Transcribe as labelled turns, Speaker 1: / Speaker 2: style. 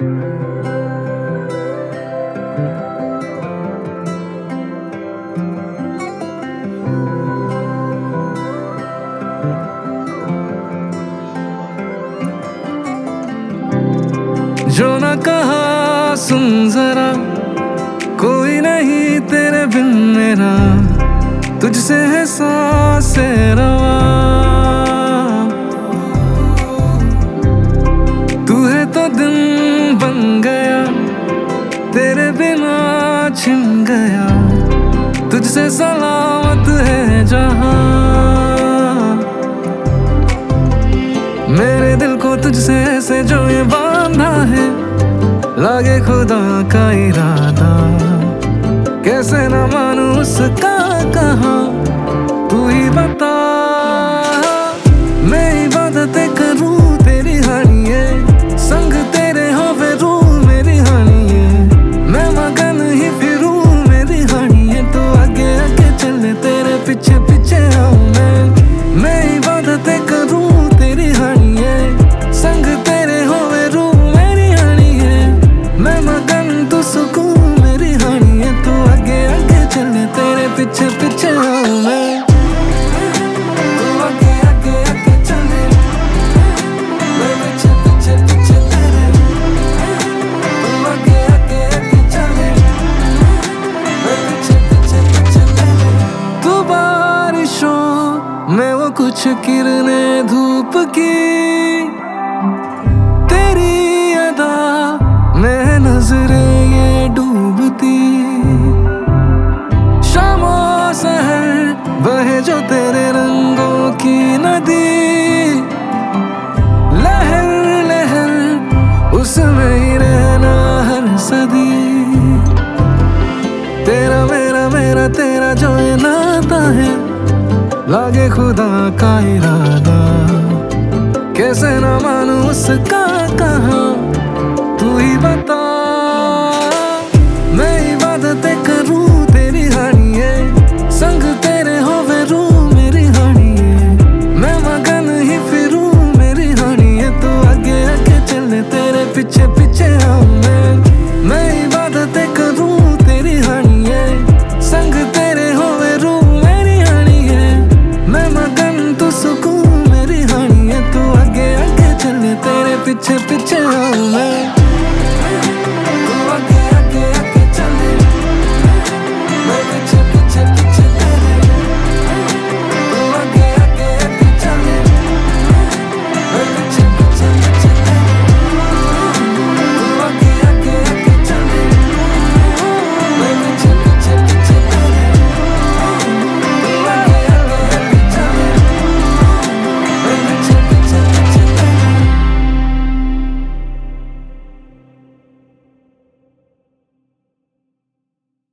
Speaker 1: जो न कहा सुन जरा, कोई नहीं तेरे बिन मेरा, तुझसे है सांसें रवा। तू है तो दिन बन गया, तेरे बिना छिन गया, तुझसे सलामत है जहां। मेरे दिल को तुझसे ऐसे जो ये बांधा है, लागे खुदा का इरादा, कैसे न मानूं उसका कहा, तू ही बता। मैं इबादतें करूं तेरी हानिए, संग तेरे हो फिरूं मेरी हानिए, मैं मगन ही फिरूं मेरी हानिए, तो आगे आगे चले तेरे पीछे पीछे आऊं मैं इबादतें करूं तेरी हानिए, संग तेरे हो फिरूं मेरी हानिए, मैं मगन तू सुकून मेरी हानिए, तो आगे आगे चले तेरे पीछे पीछे आऊं मैं। मैं वो कुछ किरणें धूप की, तेरी अदा मैं नजरें ये डूबती, शामो सहर बहे जो तेरे रंगों की नदी, लहर लहर उसमें ही रहना हर सदी। तेरा मेरा मेरा तेरा जो ये नाता है, लागे खुदा का इरादा, कैसे न मानूं उसका कहा, तू ही बता। मैं इबादतें करूं तेरी हानिए, संग तेरे हो फिरूं मेरी हानिए, मैं मगन ही फिरूं मेरी हानिए, तो आगे आगे चले तेरे पीछे पीछे आऊं मैं।